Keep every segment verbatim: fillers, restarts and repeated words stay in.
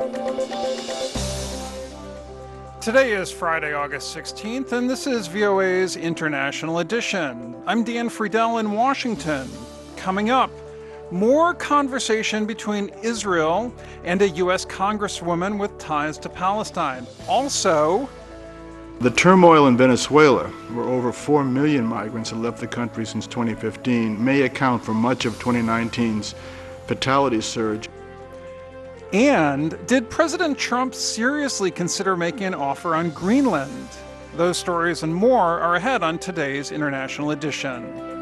Today is Friday, August sixteenth, and this is V O A's International Edition. I'm Dan Friedel in Washington. Coming up, more conversation between Israel and a U S congresswoman with ties to Palestine. Also, the turmoil in Venezuela, where over four million migrants have left the country since twenty fifteen, may account for much of twenty nineteen's fatality surge. And did President Trump seriously consider making an offer on Greenland? Those stories and more are ahead on today's International Edition.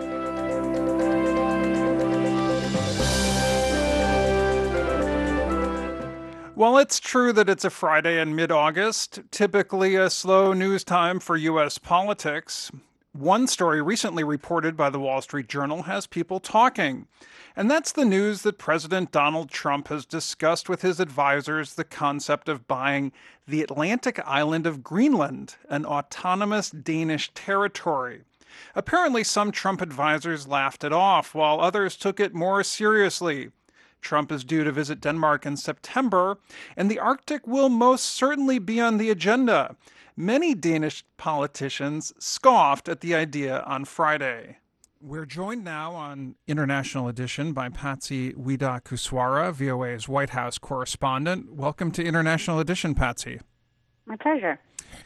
While it's true that it's a Friday in mid-August, typically a slow news time for U S politics, one story recently reported by the Wall Street Journal has people talking. And that's the news that President Donald Trump has discussed with his advisors the concept of buying the Atlantic island of Greenland, an autonomous Danish territory. Apparently, some Trump advisors laughed it off, while others took it more seriously. Trump is due to visit Denmark in September, and the Arctic will most certainly be on the agenda. Many Danish politicians scoffed at the idea on Friday. We're joined now on International Edition by Patsy Widakuswara, V O A's White House correspondent. Welcome to International Edition, Patsy. My pleasure.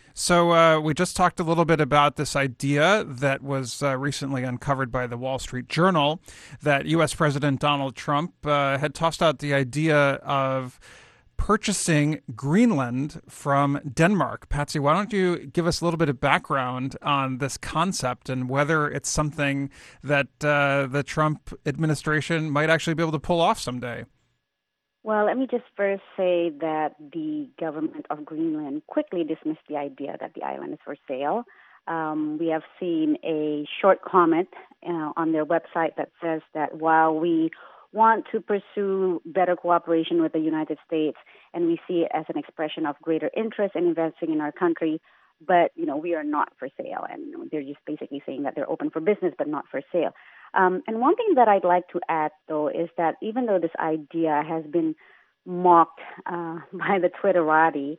So uh, we just talked a little bit about this idea that was uh, recently uncovered by the Wall Street Journal, that U S President Donald Trump uh, had tossed out the idea of purchasing Greenland from Denmark. Patsy, why don't you give us a little bit of background on this concept and whether it's something that uh, the Trump administration might actually be able to pull off someday? Well, let me just first say that the government of Greenland quickly dismissed the idea that the island is for sale. Um, we have seen a short comment uh, on their website that says that while we want to pursue better cooperation with the United States, and we see it as an expression of greater interest in investing in our country, but, you know, we are not for sale. And they're just basically saying that they're open for business, but not for sale. Um, and one thing that I'd like to add, though, is that even though this idea has been mocked uh, by the Twitterati,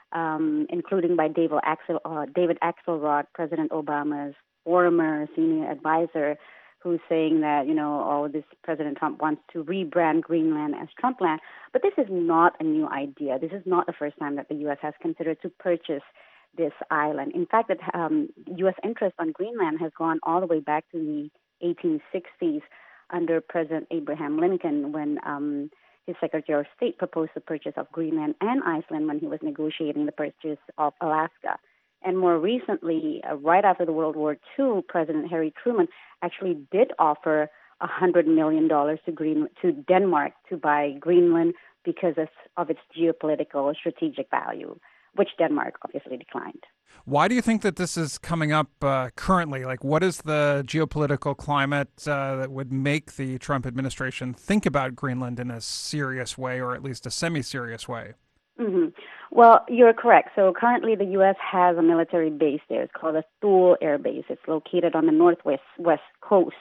um, including by David, Axel, uh, David Axelrod, President Obama's former senior advisor, who's saying that, you know, oh, this President Trump wants to rebrand Greenland as Trumpland. But this is not a new idea. This is not the first time that the U S has considered to purchase this island. In fact, that um, U S interest on Greenland has gone all the way back to the eighteen sixties under President Abraham Lincoln, when um, his Secretary of State proposed the purchase of Greenland and Iceland when he was negotiating the purchase of Alaska. And more recently, uh, right after the World War Two, President Harry Truman actually did offer one hundred million dollars to Green to Denmark to buy Greenland because of, of its geopolitical strategic value, which Denmark obviously declined. Why do you think that this is coming up uh, currently? Like, what is the geopolitical climate uh, that would make the Trump administration think about Greenland in a serious way, or at least a semi-serious way? Mm-hmm. Well, you're correct. So currently the U S has a military base there. It's called a Thule Air Base. It's located on the northwest west coast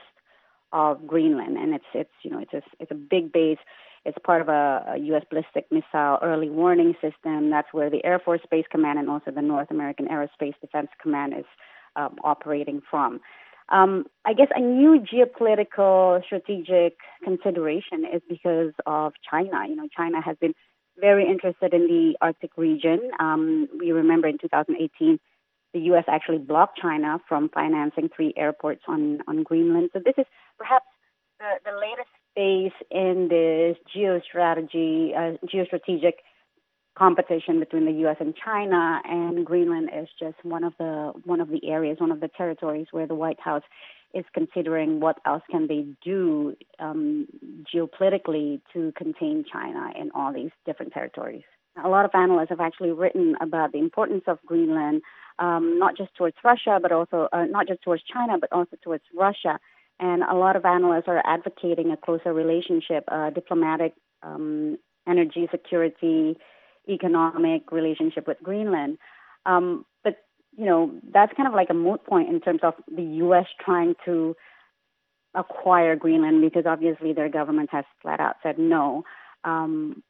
of Greenland, and it's it's you know it's a it's a big base. It's part of a, a U S ballistic missile early warning system. That's where the Air Force Space Command and also the North American Aerospace Defense Command is um, operating from. Um, I guess a new geopolitical strategic consideration is because of China. You know, China has been very interested in the Arctic region. Um, we remember in two thousand eighteen, the U S actually blocked China from financing three airports on, on Greenland. So this is perhaps the, the latest phase in this geostrategy, uh, geostrategic competition between the U S and China, and Greenland is just one of the one of the areas, one of the territories where the White House is considering what else can they do um, geopolitically to contain China in all these different territories. A lot of analysts have actually written about the importance of Greenland, um, not just towards Russia, but also uh, not just towards China, but also towards Russia. And a lot of analysts are advocating a closer relationship, uh, diplomatic, um, energy security, economic relationship with Greenland. Um, but you know, that's kind of like a moot point in terms of the U S trying to acquire Greenland, because obviously their government has flat out said no. Um,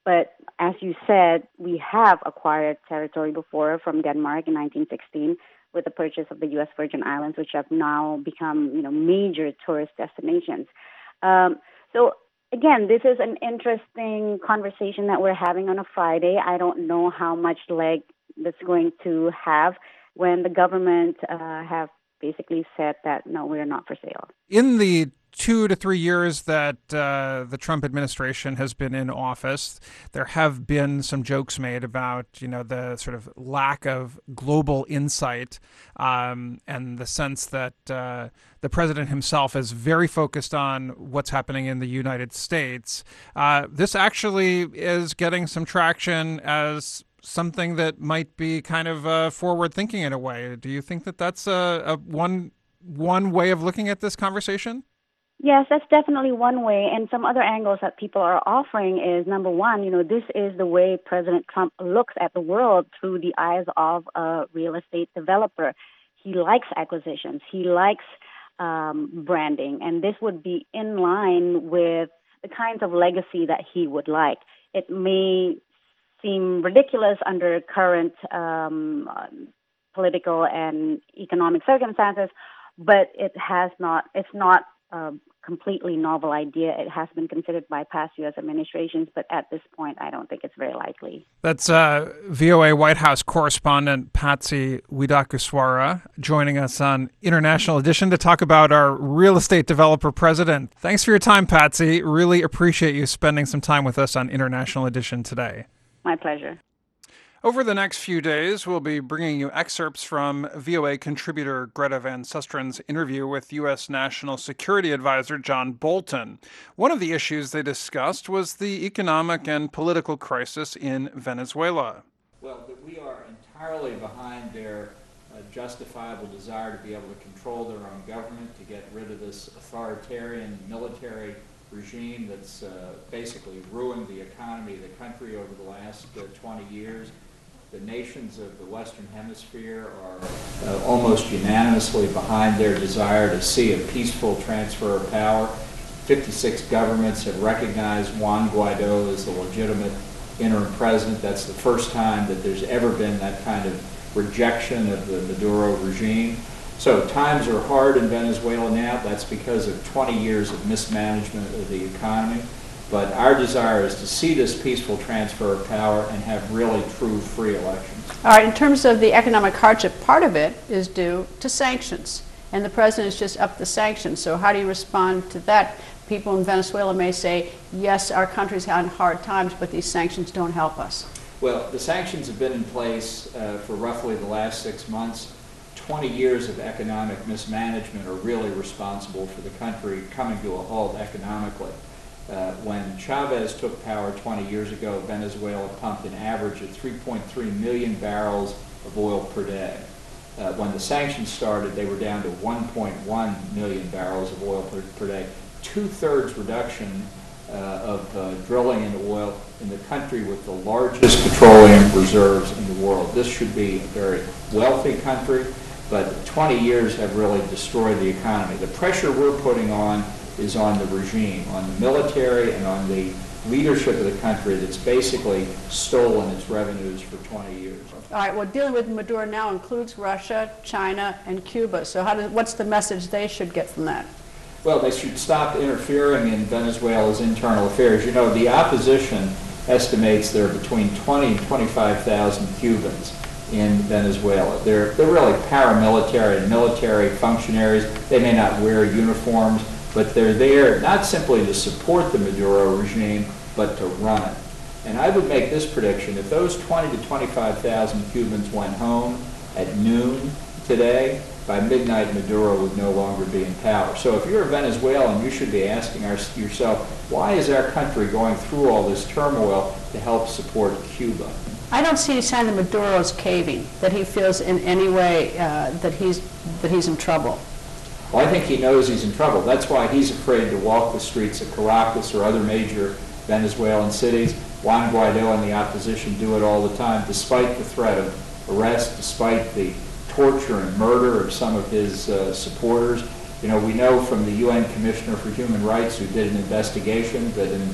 But as you said, we have acquired territory before from Denmark in nineteen sixteen with the purchase of the U S Virgin Islands, which have now become, you know, major tourist destinations. Um, so again, this is an interesting conversation that we're having on a Friday. I don't know how much leg that's going to have when the government uh, have basically said that, no, we're not for sale. In the two to three years that uh, the Trump administration has been in office, there have been some jokes made about, you know, the sort of lack of global insight um, and the sense that uh, the president himself is very focused on what's happening in the United States. Uh, this actually is getting some traction as something that might be kind of uh, forward thinking in a way. Do you think that that's a, a one one way of looking at this conversation? Yes, that's definitely one way. And some other angles that people are offering is, number one, you know, this is the way President Trump looks at the world through the eyes of a real estate developer. He likes acquisitions. He likes um, branding. And this would be in line with the kinds of legacy that he would like. It may seem ridiculous under current um, political and economic circumstances, but it has not, it's not a completely novel idea. It has been considered by past U S administrations, but at this point, I don't think it's very likely. That's uh, V O A White House correspondent Patsy Widakuswara joining us on International Edition to talk about our real estate developer president. Thanks for your time, Patsy. Really appreciate you spending some time with us on International Edition today. My pleasure. Over the next few days, we'll be bringing you excerpts from V O A contributor Greta Van Sustren's interview with U S National Security Advisor John Bolton. One of the issues they discussed was the economic and political crisis in Venezuela. Well, that we are entirely behind their uh, justifiable desire to be able to control their own government, to get rid of this authoritarian military regime that's uh, basically ruined the economy of the country over the last uh, twenty years. The nations of the Western Hemisphere are uh, almost unanimously behind their desire to see a peaceful transfer of power. fifty-six governments have recognized Juan Guaido as the legitimate interim president. That's the first time that there's ever been that kind of rejection of the Maduro regime. So times are hard in Venezuela now. That's because of twenty years of mismanagement of the economy. But our desire is to see this peaceful transfer of power and have really true free elections. All right, in terms of the economic hardship, part of it is due to sanctions. And the president has just upped the sanctions. So how do you respond to that? People in Venezuela may say, yes, our country's had hard times, but these sanctions don't help us. Well, the sanctions have been in place uh, for roughly the last six months. twenty years of economic mismanagement are really responsible for the country coming to a halt economically. Uh, when Chavez took power twenty years ago, Venezuela pumped an average of three point three million barrels of oil per day. Uh, when the sanctions started, they were down to one point one million barrels of oil per, per day. Two-thirds reduction uh, of uh, drilling in oil in the country with the largest petroleum reserves in the world. This should be a very wealthy country, but twenty years have really destroyed the economy. The pressure we're putting on is on the regime, on the military, and on the leadership of the country that's basically stolen its revenues for twenty years. All right, well, dealing with Maduro now includes Russia, China, and Cuba. So how does, what's the message they should get from that? Well, they should stop interfering in Venezuela's internal affairs. You know, the opposition estimates there are between twenty and twenty-five thousand Cubans in Venezuela. They're, they're really paramilitary and military functionaries. They may not wear uniforms, but they're there not simply to support the Maduro regime, but to run it. And I would make this prediction: if those twenty to twenty-five thousand Cubans went home at noon today, by midnight Maduro would no longer be in power. So if you're a Venezuelan, you should be asking our, yourself, why is our country going through all this turmoil to help support Cuba? I don't see any sign that Maduro's caving, that he feels in any way uh, that he's that he's in trouble. Well, I think he knows he's in trouble. That's why he's afraid to walk the streets of Caracas or other major Venezuelan cities. Juan Guaido and the opposition do it all the time, despite the threat of arrest, despite the torture and murder of some of his uh, supporters. You know, we know from the U N Commissioner for Human Rights, who did an investigation, that in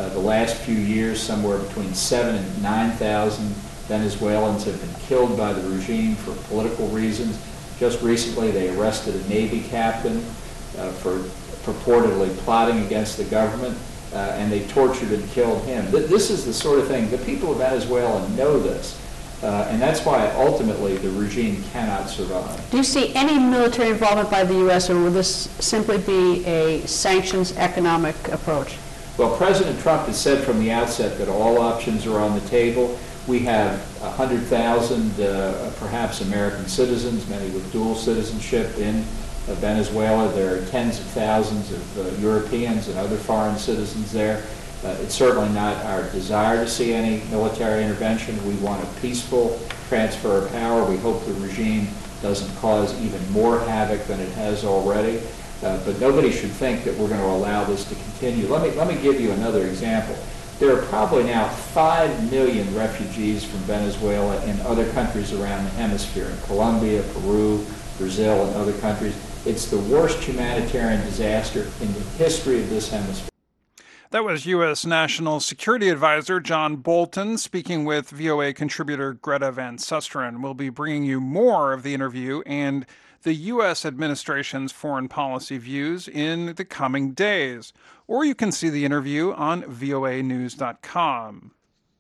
Uh, the last few years, somewhere between seven and nine thousand Venezuelans have been killed by the regime for political reasons. Just recently, they arrested a Navy captain uh, for purportedly plotting against the government, uh, and they tortured and killed him. Th this is the sort of thing, the people of Venezuela know this, uh, and that's why ultimately the regime cannot survive. Do you see any military involvement by the U S, or will this simply be a sanctions economic approach? Well, President Trump has said from the outset that all options are on the table. We have one hundred thousand, uh, perhaps American citizens, many with dual citizenship in uh, Venezuela. There are tens of thousands of uh, Europeans and other foreign citizens there. Uh, it's certainly not our desire to see any military intervention. We want a peaceful transfer of power. We hope the regime doesn't cause even more havoc than it has already. Uh, but nobody should think that we're going to allow this to continue. Let me, let me give you another example. There are probably now five million refugees from Venezuela in other countries around the hemisphere, in Colombia, Peru, Brazil, and other countries. It's the worst humanitarian disaster in the history of this hemisphere. That was U S National Security Advisor John Bolton speaking with V O A contributor Greta Van Susteren. We'll be bringing you more of the interview and the U S administration's foreign policy views in the coming days. Or you can see the interview on V O A news dot com.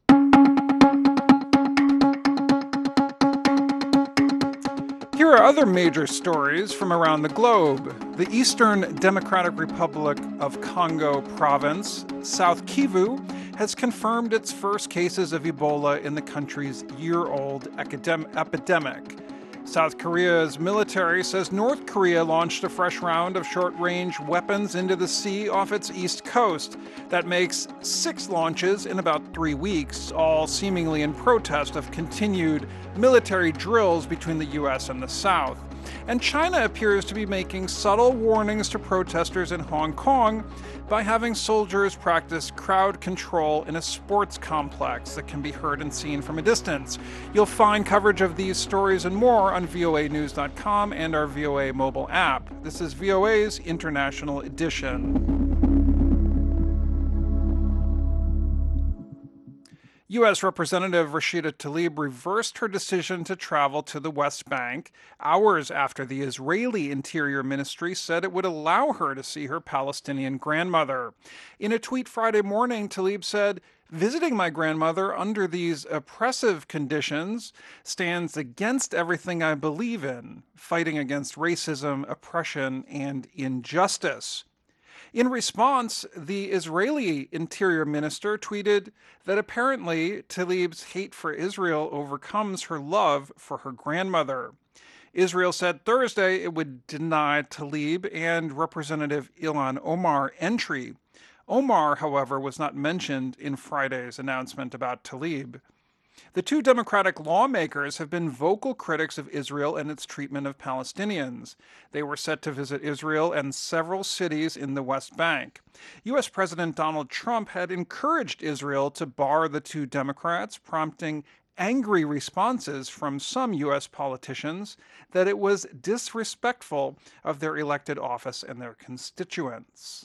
Here are other major stories from around the globe. The Eastern Democratic Republic of Congo province, South Kivu, has confirmed its first cases of Ebola in the country's year-old epidemic. South Korea's military says North Korea launched a fresh round of short-range weapons into the sea off its east coast. That makes six launches in about three weeks, all seemingly in protest of continued military drills between the U S and the South. And China appears to be making subtle warnings to protesters in Hong Kong by having soldiers practice crowd control in a sports complex that can be heard and seen from a distance. You'll find coverage of these stories and more on V O A news dot com and our V O A mobile app. This is V O A's International Edition. U S Representative Rashida Tlaib reversed her decision to travel to the West Bank hours after the Israeli Interior Ministry said it would allow her to see her Palestinian grandmother. In a tweet Friday morning, Tlaib said, "Visiting my grandmother under these oppressive conditions stands against everything I believe in, fighting against racism, oppression, and injustice." In response, the Israeli Interior Minister tweeted that apparently Tlaib's hate for Israel overcomes her love for her grandmother. Israel said Thursday it would deny Tlaib and Representative Ilhan Omar entry. Omar, however, was not mentioned in Friday's announcement about Tlaib. The two Democratic lawmakers have been vocal critics of Israel and its treatment of Palestinians. They were set to visit Israel and several cities in the West Bank. U S President Donald Trump had encouraged Israel to bar the two Democrats, prompting angry responses from some U S politicians that it was disrespectful of their elected office and their constituents.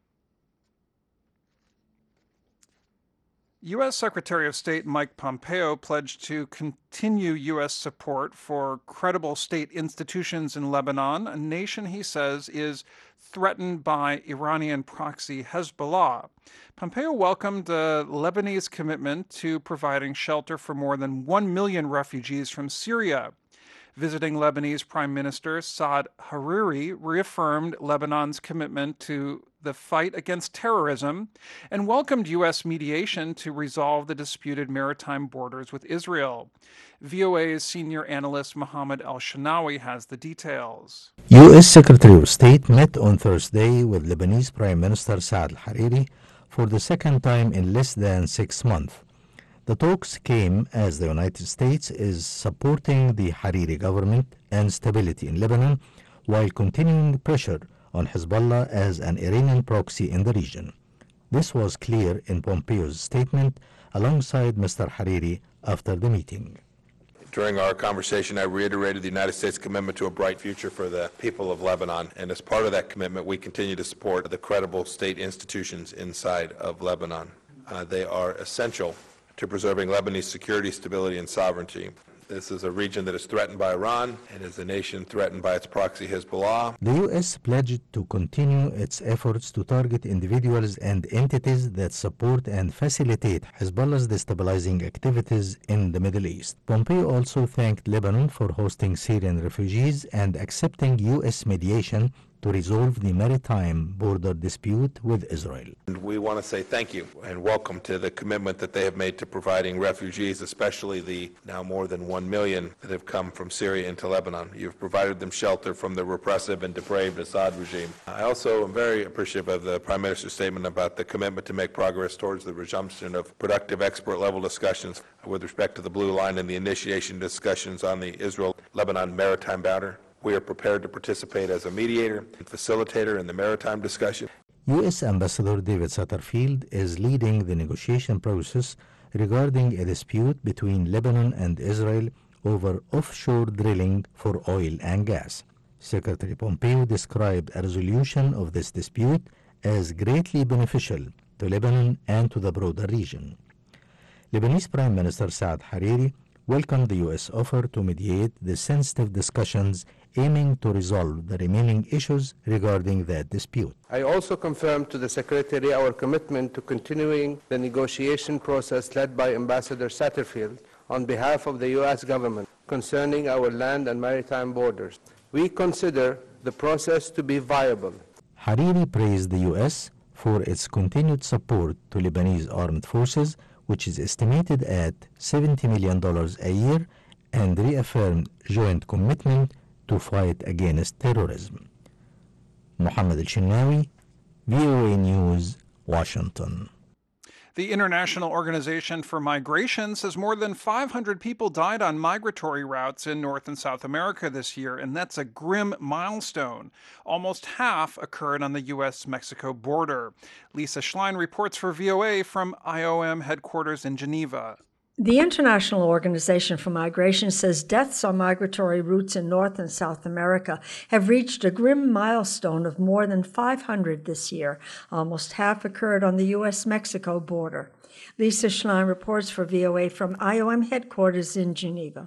U S Secretary of State Mike Pompeo pledged to continue U S support for credible state institutions in Lebanon, a nation he says is threatened by Iranian proxy Hezbollah. Pompeo welcomed the Lebanese commitment to providing shelter for more than one million refugees from Syria. Visiting Lebanese Prime Minister Saad Hariri reaffirmed Lebanon's commitment to the fight against terrorism and welcomed U S mediation to resolve the disputed maritime borders with Israel. V O A's senior analyst Mohammed Al-Shanawi has the details. U S Secretary of State met on Thursday with Lebanese Prime Minister Saad Hariri for the second time in less than six months. The talks came as the United States is supporting the Hariri government and stability in Lebanon while continuing pressure on Hezbollah as an Iranian proxy in the region. This was clear in Pompeo's statement alongside Mister Hariri after the meeting. During our conversation, I reiterated the United States' commitment to a bright future for the people of Lebanon, and as part of that commitment, we continue to support the credible state institutions inside of Lebanon. Uh, they are essential to preserving Lebanese security, stability, and sovereignty. This is a region that is threatened by Iran and is a nation threatened by its proxy Hezbollah. The U S pledged to continue its efforts to target individuals and entities that support and facilitate Hezbollah's destabilizing activities in the Middle East. Pompeo also thanked Lebanon for hosting Syrian refugees and accepting U S mediation to resolve the maritime border dispute with Israel. And we want to say thank you and welcome to the commitment that they have made to providing refugees, especially the now more than one million that have come from Syria into Lebanon. You've provided them shelter from the repressive and depraved Assad regime. I also am very appreciative of the Prime Minister's statement about the commitment to make progress towards the resumption of productive expert-level discussions with respect to the Blue Line and the initiation discussions on the Israel-Lebanon maritime border. We are prepared to participate as a mediator and facilitator in the maritime discussion. U S Ambassador David Satterfield is leading the negotiation process regarding a dispute between Lebanon and Israel over offshore drilling for oil and gas. Secretary Pompeo described a resolution of this dispute as greatly beneficial to Lebanon and to the broader region. Lebanese Prime Minister Saad Hariri welcomed the U S offer to mediate the sensitive discussions aiming to resolve the remaining issues regarding that dispute. I also confirmed to the Secretary our commitment to continuing the negotiation process led by Ambassador Satterfield on behalf of the U S government concerning our land and maritime borders. We consider the process to be viable. Hariri praised the U S for its continued support to Lebanese armed forces, which is estimated at seventy million dollars a year, and reaffirmed joint commitment to fight against terrorism. Mohammed El-Shinnawi, V O A News, Washington. The International Organization for Migration says more than five hundred people died on migratory routes in North and South America this year, and that's a grim milestone. Almost half occurred on the U S Mexico border. Lisa Schlein reports for V O A from I O M headquarters in Geneva. The International Organization for Migration says deaths on migratory routes in North and South America have reached a grim milestone of more than five hundred this year. Almost half occurred on the U S Mexico border. Lisa Schlein reports for V O A from I O M headquarters in Geneva.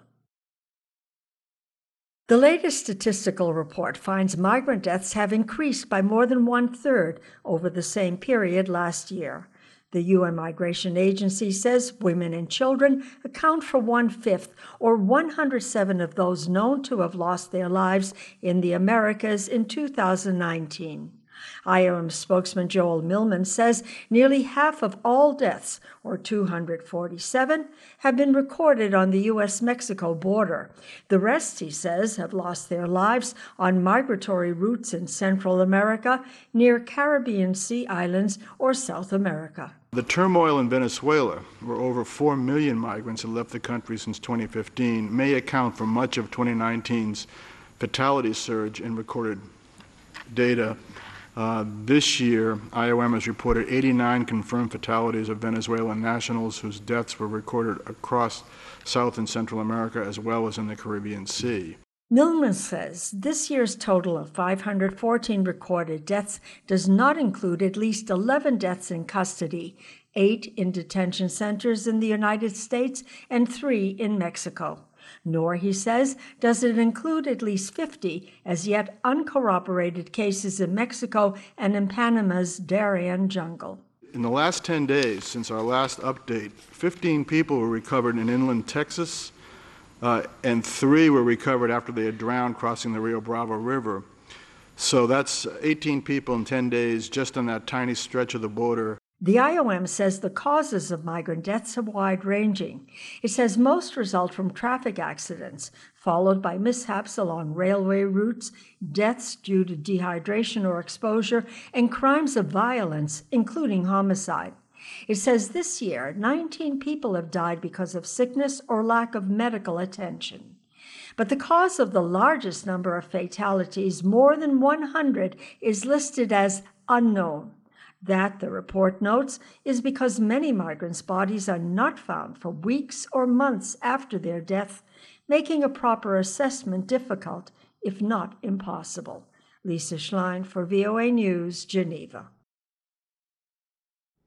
The latest statistical report finds migrant deaths have increased by more than one-third over the same period last year. The U N Migration Agency says women and children account for one-fifth, or one hundred seven of those known to have lost their lives in the Americas in two thousand nineteen. I O M spokesman Joel Millman says nearly half of all deaths, or two hundred forty-seven, have been recorded on the U S Mexico border. The rest, he says, have lost their lives on migratory routes in Central America, near Caribbean Sea islands, or South America. The turmoil in Venezuela, where over four million migrants have left the country since twenty fifteen, may account for much of twenty nineteen's fatality surge in recorded data. Uh, this year, I O M has reported eighty-nine confirmed fatalities of Venezuelan nationals whose deaths were recorded across South and Central America as well as in the Caribbean Sea. Millman says this year's total of five hundred fourteen recorded deaths does not include at least eleven deaths in custody, eight in detention centers in the United States, and three in Mexico. Nor, he says, does it include at least fifty as yet uncorroborated cases in Mexico and in Panama's Darien jungle. In the last ten days since our last update, fifteen people were recovered in inland Texas, uh, and three were recovered after they had drowned crossing the Rio Bravo River. So that's eighteen people in ten days just on that tiny stretch of the border. The I O M says the causes of migrant deaths are wide-ranging. It says most result from traffic accidents, followed by mishaps along railway routes, deaths due to dehydration or exposure, and crimes of violence, including homicide. It says this year, nineteen people have died because of sickness or lack of medical attention. But the cause of the largest number of fatalities, more than one hundred, is listed as unknown. That, the report notes, is because many migrants' bodies are not found for weeks or months after their death, making a proper assessment difficult, if not impossible. Lisa Schlein for V O A News, Geneva.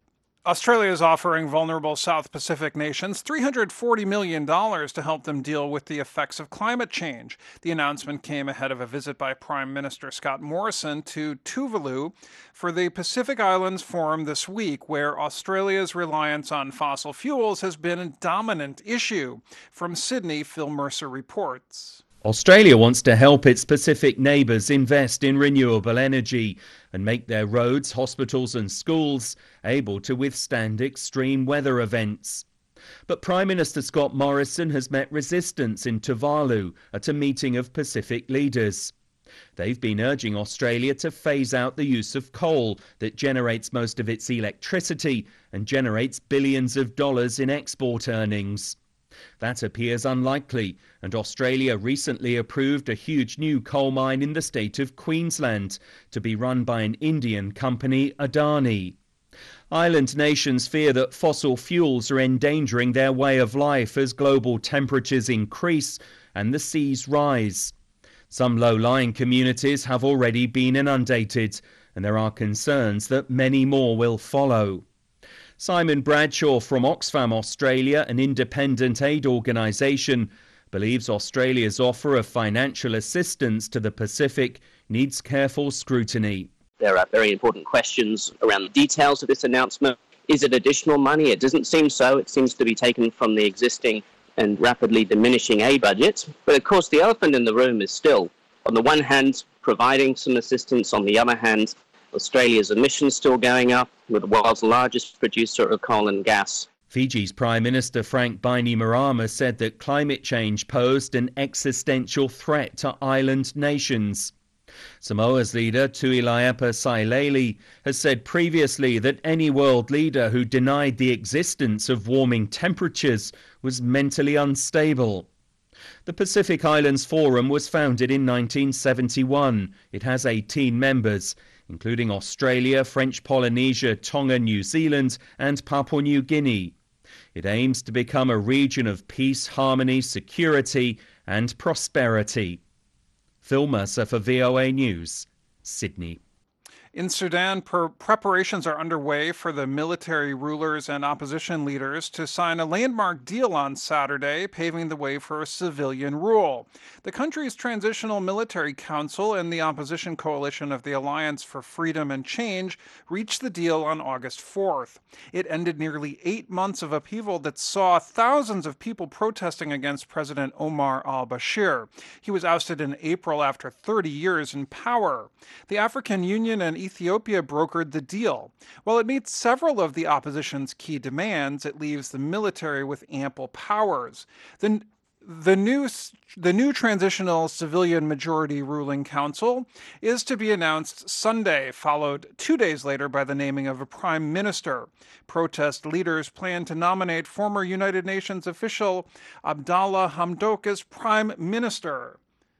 Australia is offering vulnerable South Pacific nations three hundred forty million dollars to help them deal with the effects of climate change. The announcement came ahead of a visit by Prime Minister Scott Morrison to Tuvalu for the Pacific Islands Forum this week, where Australia's reliance on fossil fuels has been a dominant issue. From Sydney, Phil Mercer reports. Australia wants to help its Pacific neighbours invest in renewable energy and make their roads, hospitals and schools able to withstand extreme weather events. But Prime Minister Scott Morrison has met resistance in Tuvalu at a meeting of Pacific leaders. They've been urging Australia to phase out the use of coal that generates most of its electricity and generates billions of dollars in export earnings. That appears unlikely, and Australia recently approved a huge new coal mine in the state of Queensland to be run by an Indian company, Adani. Island nations fear that fossil fuels are endangering their way of life as global temperatures increase and the seas rise. Some low-lying communities have already been inundated, and there are concerns that many more will follow. Simon Bradshaw from Oxfam Australia, an independent aid organisation, believes Australia's offer of financial assistance to the Pacific needs careful scrutiny. There are very important questions around the details of this announcement. Is it additional money? It doesn't seem so. It seems to be taken from the existing and rapidly diminishing aid budget. But of course, the elephant in the room is still, on the one hand, providing some assistance. On the other hand, Australia's emissions still going up. We're the world's largest producer of coal and gas. Fiji's Prime Minister Frank Bainimarama said that climate change posed an existential threat to island nations. Samoa's leader, Tuilaepa Sailele, has said previously that any world leader who denied the existence of warming temperatures was mentally unstable. The Pacific Islands Forum was founded in nineteen seventy-one. It has eighteen members, including Australia, French Polynesia, Tonga, New Zealand and Papua New Guinea. It aims to become a region of peace, harmony, security and prosperity. Phil Mercer for V O A News, Sydney. In Sudan, per- preparations are underway for the military rulers and opposition leaders to sign a landmark deal on Saturday, paving the way for civilian rule. The country's Transitional Military Council and the opposition coalition of the Alliance for Freedom and Change reached the deal on August fourth. It ended nearly eight months of upheaval that saw thousands of people protesting against President Omar al-Bashir. He was ousted in April after thirty years in power. The African Union and Ethiopia brokered the deal. While it meets several of the opposition's key demands, it leaves the military with ample powers. The, the, new, the new Transitional Civilian Majority Ruling Council is to be announced Sunday, followed two days later by the naming of a prime minister. Protest leaders plan to nominate former United Nations official Abdallah Hamdok as prime minister.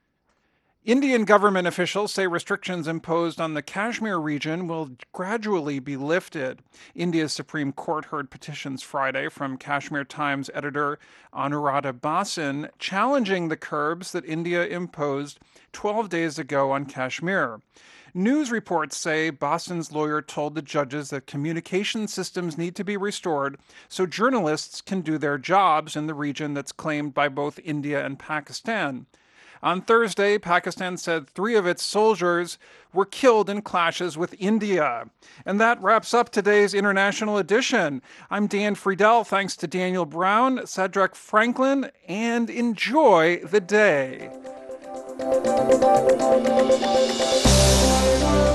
Indian government officials say restrictions imposed on the Kashmir region will gradually be lifted. India's Supreme Court heard petitions Friday from Kashmir Times editor Anuradha Basin challenging the curbs that India imposed twelve days ago on Kashmir. News reports say Basin's lawyer told the judges that communication systems need to be restored so journalists can do their jobs in the region that's claimed by both India and Pakistan. On Thursday, Pakistan said three of its soldiers were killed in clashes with India. And that wraps up today's International Edition. I'm Dan Friedel. Thanks to Daniel Brown, Cedric Franklin, and enjoy the day.